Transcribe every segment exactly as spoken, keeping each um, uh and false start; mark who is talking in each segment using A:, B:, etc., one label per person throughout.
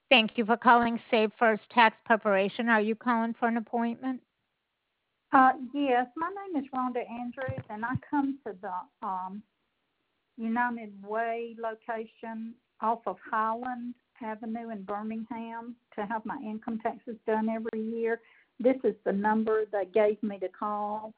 A: Thank you for calling Save First Tax Preparation. Are you calling for an appointment?
B: Uh, yes, my name is Rhonda Andrews, and I come to the um, United Way location off of Highland Avenue in Birmingham to have my income taxes done every year. This is the number they gave me to call.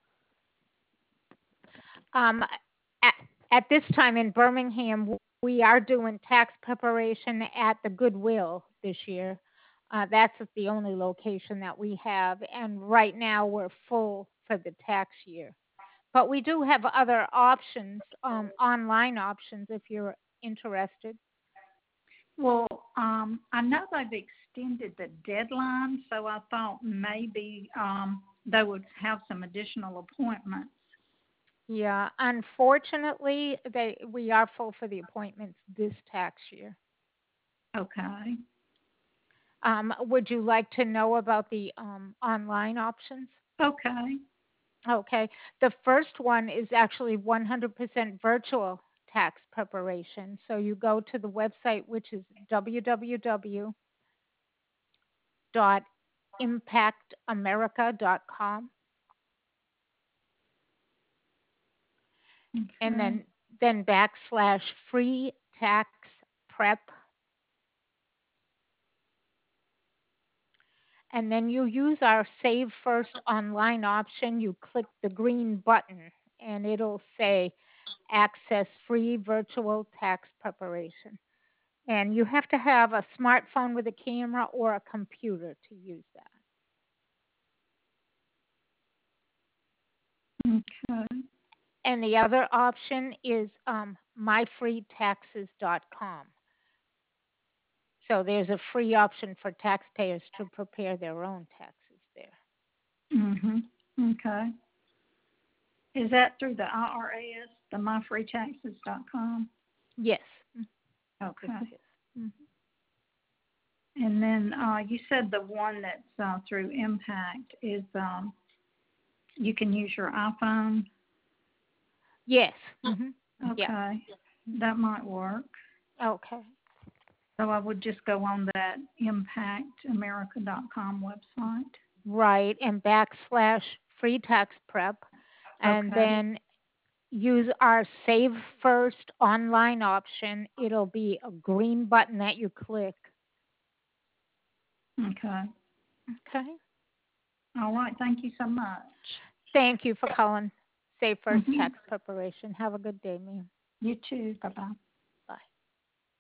A: Um, at, at this time in Birmingham, we are doing tax preparation at the Goodwill this year. Uh, that's the only location that we have, and right now we're full for the tax year. But we do have other options, um, online options, if you're interested.
B: Well, um, I know they've extended the deadline, so I thought maybe um, they would have some additional appointments.
A: Yeah, unfortunately, they we are full for the appointments this tax year.
B: Okay.
A: Um, would you like to know about the um, online options?
B: Okay.
A: Okay. The first one is actually one hundred percent virtual tax preparation. So you go to the website, which is w w w dot impact america dot com, and
B: Okay.
A: then then backslash free tax prep, and then you use our Save First online option. You click the green button, and it'll say access free virtual tax preparation. And you have to have a smartphone with a camera or a computer to use that.
B: Okay.
A: And the other option is um, my free taxes dot com. So there's a free option for taxpayers to prepare their own taxes there.
B: Mhm. Okay. Is that through the I R S, the my free taxes dot com?
A: Yes.
B: Okay.
A: Yes, it is. Mhm.
B: And then uh, you said the one that's uh, through Impact is um, you can use your iPhone.
A: Yes. hmm Yeah.
B: Okay, that might work.
A: Okay.
B: So I would just go on that impact america dot com website.
A: Right. And backslash free tax prep. And
B: Okay.
A: then use our Save First online option. It'll be a green button that you click.
B: Okay.
A: Okay.
B: All right. Thank you so much.
A: Thank you for calling Save First
B: Mm-hmm.
A: Tax Preparation. Have a good day, ma'am.
B: You too. Bye bye.